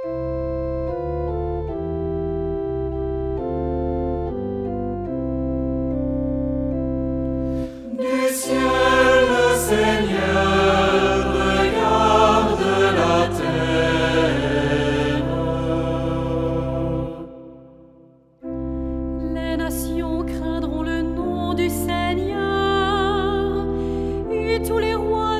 Du ciel, le Seigneur regarde la terre. Les nations craindront le nom du Seigneur, et tous les rois